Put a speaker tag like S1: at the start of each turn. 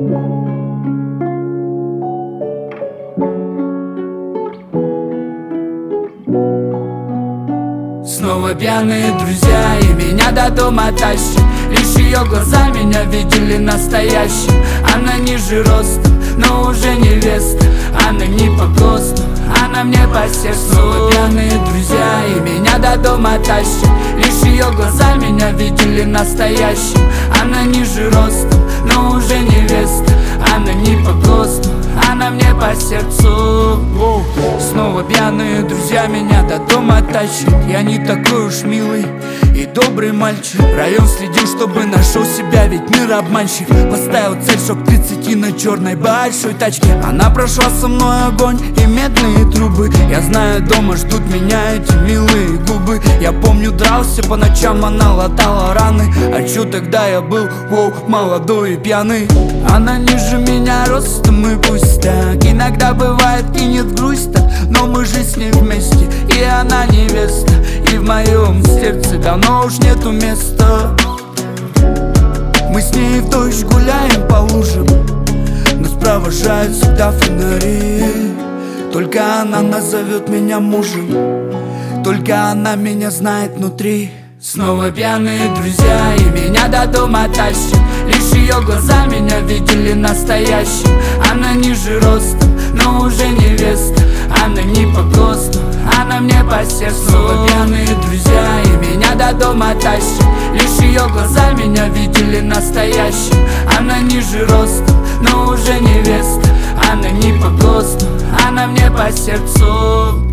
S1: Снова пьяные друзья и меня до дома тащат. Лишь ее глаза меня видели настоящим. Она ниже ростом, но уже невеста. Она не по ГОСТу, она мне по сердцу. Снова пьяные друзья и меня до дома тащат. Лишь ее глаза меня видели настоящим. Она ниже ростом, но уже невеста. Она не по ГОСТу, она мне по сердцу. Снова пьяные друзья меня до дома тащат. Я не такой уж милый и добрый мальчик. Район следил, чтобы нашел себя, ведь мир обманщик. Поставил цель, чтоб 30 на черной большой тачке. Она прошла со мной огонь и медные трубы. Я знаю, дома ждут меня эти милые губы. Я помню, дрался по ночам, она латала раны. А чё тогда я был, молодой и пьяный. Она ниже меня ростом, и пусть так. Иногда бывает кинет грусть так, но мы же с ней вместе, и она невеста. И в моем сердце давно уж нету места. Мы с ней в дождь гуляем по лужам, нас провожают всегда фонари. Только она назовет меня мужем, только она меня знает внутри. Снова пьяные друзья и меня до дома тащат. Лишь ее глаза меня видели настоящим. Она ниже ростом, но уже невеста. Она не по ГОСТу, она мне по сердцу. Снова пьяные друзья и меня до дома тащат. Лишь ее глаза меня видели настоящим. Она ниже ростом, но уже невеста. Она не по ГОСТу, она мне по сердцу.